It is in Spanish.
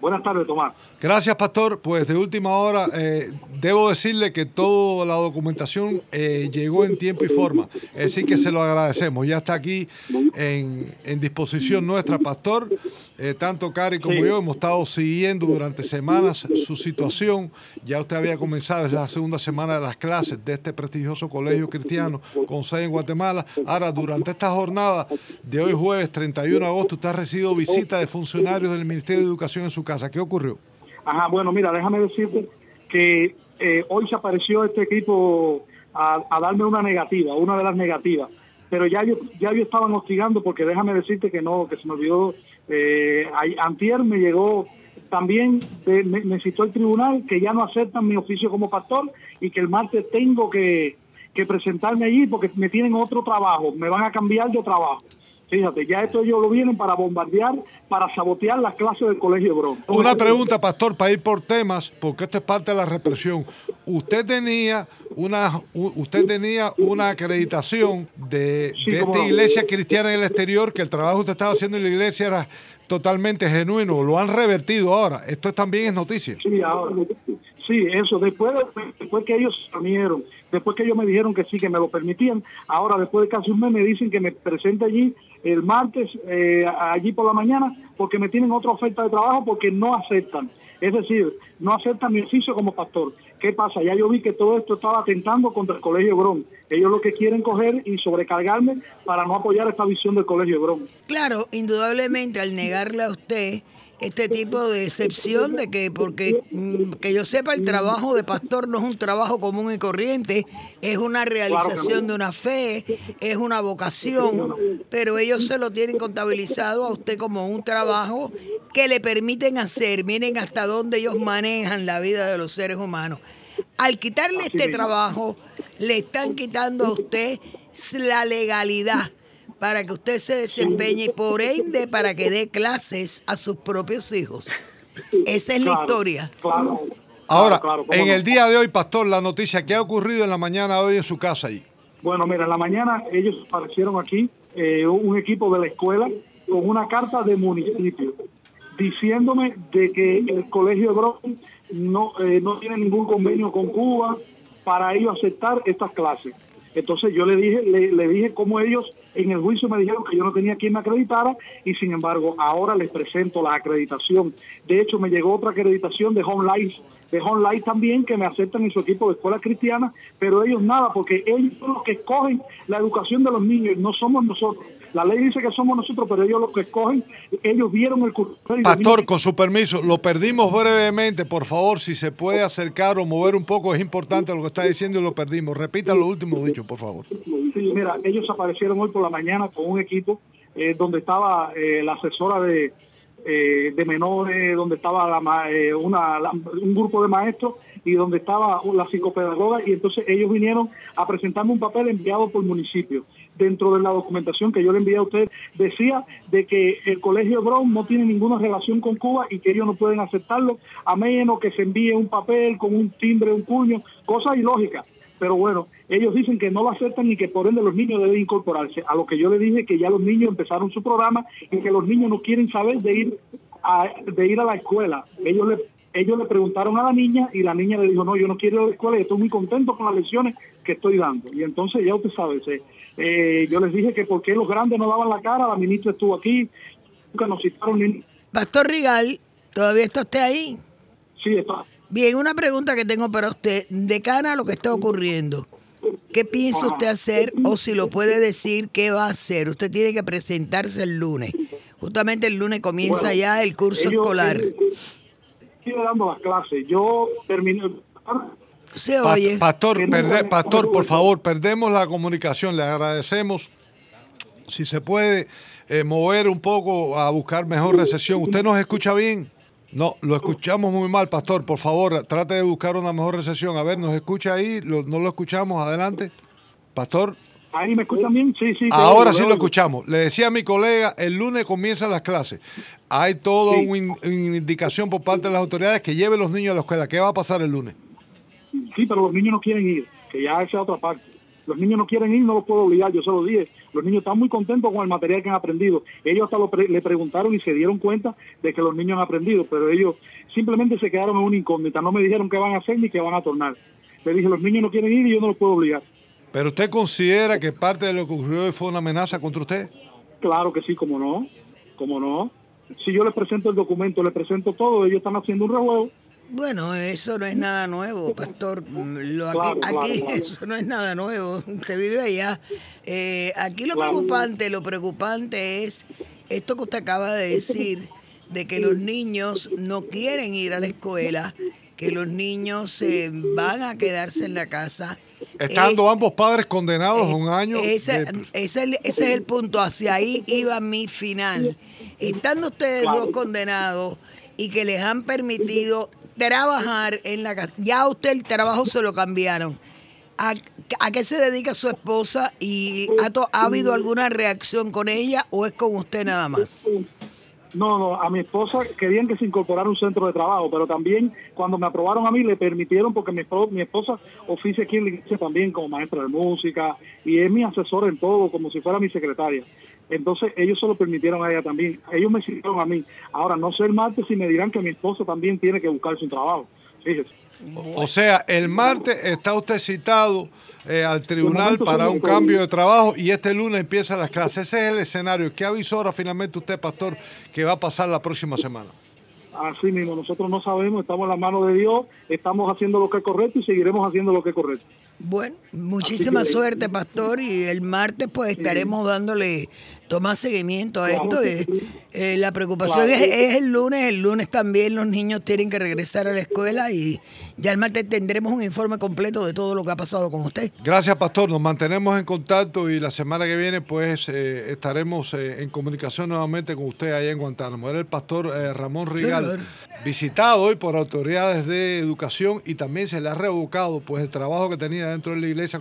Buenas tardes, Tomás. Gracias, pastor. Pues de última hora, debo decirle que toda la documentación llegó en tiempo y forma. Así que se lo agradecemos. Ya está aquí en disposición nuestra, pastor. Tanto Cari como yo hemos estado siguiendo durante semanas su situación. Ya usted había comenzado, es la segunda semana de las clases de este prestigioso colegio cristiano con sede en Guatemala. Ahora, durante esta jornada de hoy jueves 31 de agosto, usted ha recibido visita de funcionarios del Ministerio de Educación en su casa. ¿Qué ocurrió? Ajá, bueno, mira, déjame decirte que hoy se apareció este equipo a darme una de las negativas, pero ya yo estaban hostigando porque déjame decirte que no, que se me olvidó, antier me llegó también, me citó el tribunal que ya no aceptan mi oficio como pastor y que el martes tengo que presentarme allí porque me tienen otro trabajo, me van a cambiar de trabajo. Fíjate, ya esto ellos lo vienen para bombardear, para sabotear las clases del Colegio Hebrón. Una pregunta, pastor, para ir por temas, porque esto es parte de la represión. Usted tenía una acreditación de esta iglesia cristiana en el exterior, que el trabajo que usted estaba haciendo en la iglesia era totalmente genuino. Lo han revertido ahora. Esto también es noticia. Sí, ahora. Sí, eso. Después que ellos se unieron, después que ellos me dijeron que sí, que me lo permitían, ahora después de casi un mes me dicen que me presente allí el martes, allí por la mañana, porque me tienen otra oferta de trabajo porque no aceptan. Es decir, no aceptan mi oficio como pastor. ¿Qué pasa? Ya yo vi que todo esto estaba atentando contra el Colegio Hebrón. Ellos lo que quieren coger y sobrecargarme para no apoyar esta visión del Colegio Hebrón. Claro, indudablemente al negarle a usted este tipo de excepción de que, porque que yo sepa, el trabajo de pastor no es un trabajo común y corriente, es una realización de una fe, es una vocación, pero ellos se lo tienen contabilizado a usted como un trabajo que le permiten hacer. Miren hasta dónde ellos manejan la vida de los seres humanos. Al quitarle este trabajo, le están quitando a usted la legalidad para que usted se desempeñe y por ende para que dé clases a sus propios hijos. Esa es la historia. Ahora, en el día de hoy, pastor, la noticia que ha ocurrido en la mañana de hoy en su casa ahí. Bueno, mira, en la mañana ellos aparecieron aquí, un equipo de la escuela, con una carta de municipio, diciéndome de que el Colegio Hebrón no tiene ningún convenio con Cuba para ellos aceptar estas clases. Entonces yo le dije cómo ellos en el juicio me dijeron que yo no tenía quien me acreditara y sin embargo ahora les presento la acreditación. De hecho me llegó otra acreditación de Home Life también, que me aceptan en su equipo de escuela cristiana, pero ellos nada, porque ellos son los que escogen la educación de los niños, no somos nosotros. La ley dice que somos nosotros, pero ellos los que escogen, ellos vieron el curso. Pastor, con su permiso, lo perdimos brevemente, por favor, si se puede acercar o mover un poco, es importante lo que está diciendo y lo perdimos. Repita lo último dicho, por favor. Sí, mira, ellos aparecieron hoy por la mañana con un equipo donde estaba la asesora de menores, donde estaba un grupo de maestros y donde estaba la psicopedagoga, y entonces ellos vinieron a presentarme un papel enviado por el municipio. Dentro de la documentación que yo le envié a usted, decía de que el Colegio Hebrón no tiene ninguna relación con Cuba y que ellos no pueden aceptarlo, a menos que se envíe un papel con un timbre, un puño, cosas ilógicas. Pero bueno, ellos dicen que no lo aceptan y que por ende los niños deben incorporarse. A lo que yo le dije que ya los niños empezaron su programa y que los niños no quieren saber de ir a la escuela. Ellos le preguntaron a la niña y la niña le dijo, no, yo no quiero ir a la escuela y estoy muy contento con las lecciones que estoy dando. Y entonces ya usted sabe, yo les dije que por qué los grandes no daban la cara, la ministra estuvo aquí, nunca nos citaron ni... Pastor Rigal, ¿todavía está usted ahí? Sí, está. Bien, una pregunta que tengo para usted, de cara a lo que está ocurriendo, ¿qué piensa usted hacer o si lo puede decir, qué va a hacer? Usted tiene que presentarse el lunes. Justamente el lunes comienza ya el curso escolar. Estoy dando las clases. Yo terminé... Se oye. Pastor, por favor, perdemos la comunicación. Le agradecemos. Si se puede mover un poco a buscar mejor recepción. ¿Usted nos escucha bien? No, lo escuchamos muy mal, pastor. Por favor, trate de buscar una mejor recepción. A ver, ¿nos escucha ahí? ¿No lo escuchamos? Adelante. Pastor. ¿Ahí me escuchan bien? Sí. Ahora sí lo escuchamos. Le decía a mi colega, el lunes comienzan las clases. Hay toda una indicación por parte de las autoridades que lleven los niños a la escuela. ¿Qué va a pasar el lunes? Sí, pero los niños no quieren ir, que ya esa es otra parte. Los niños no quieren ir, no los puedo obligar, yo se lo dije. Los niños están muy contentos con el material que han aprendido. Ellos hasta le preguntaron y se dieron cuenta de que los niños han aprendido, pero ellos simplemente se quedaron en una incógnita. No me dijeron qué van a hacer ni qué van a tornar. Le dije, los niños no quieren ir y yo no los puedo obligar. ¿Pero usted considera que parte de lo que ocurrió hoy fue una amenaza contra usted? Claro que sí, cómo no. Si yo les presento el documento, les presento todo, ellos están haciendo un revuelo. Bueno, eso no es nada nuevo, pastor. Claro. Eso no es nada nuevo. Usted vive allá. Aquí lo preocupante es esto que usted acaba de decir, de que los niños no quieren ir a la escuela, que los niños van a quedarse en la casa. Estando ambos padres condenados a un año. Ese es el punto. Hacia ahí iba mi final. Estando ustedes dos condenados y que les han permitido trabajar en la casa, ya a usted el trabajo se lo cambiaron. ¿A qué se dedica su esposa y ha habido alguna reacción con ella o es con usted nada más? No, a mi esposa querían que se incorporara un centro de trabajo, pero también cuando me aprobaron a mí le permitieron, porque mi esposa oficia aquí en la iglesia también como maestra de música y es mi asesora en todo, como si fuera mi secretaria. Entonces ellos se lo permitieron a ella también, ellos me sirvieron a mí. Ahora no sé el martes si me dirán que mi esposa también tiene que buscarse un trabajo, fíjese. O sea, el martes está usted citado al tribunal para un cambio de trabajo y este lunes empiezan las clases. Ese es el escenario. ¿Qué avisora finalmente usted, pastor, que va a pasar la próxima semana? Así mismo, nosotros no sabemos, estamos en la mano de Dios, estamos haciendo lo que es correcto y seguiremos haciendo lo que es correcto. Bueno, muchísima suerte, pastor, y el martes pues estaremos dándole más seguimiento a esto. La preocupación es el lunes también los niños tienen que regresar a la escuela y ya el martes tendremos un informe completo de todo lo que ha pasado con usted. Gracias, pastor, nos mantenemos en contacto y la semana que viene pues estaremos en comunicación nuevamente con usted allá en Guantánamo. Era el pastor Ramón Rigal, visitado hoy por autoridades de educación y también se le ha revocado pues el trabajo que tenía dentro de la iglesia